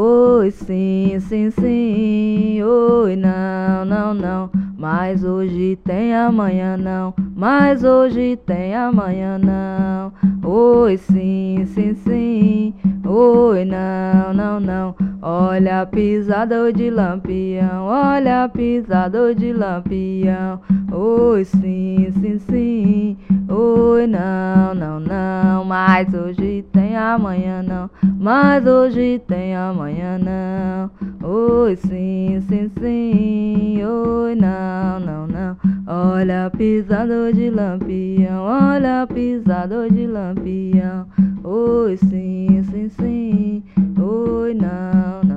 Oi, sim, sim, sim. Oi, não, não, não. Mas hoje tem amanhã não. Mas hoje tem amanhã não. Oi, sim, sim, sim. Oi, não, não, não. Olha a pisada de lampião. Olha a pisada de lampião. Oi, sim, sim, sim. Oi, não, não, não. Mas hoje tem amanhã não. Mas hoje tem amanhã não. Oi, sim, sim, sim. Oi, não, não, não. Olha a pisada de lampião. Olha a pisada de lampião. Oi, sim, sim, sim. Oi, não, não.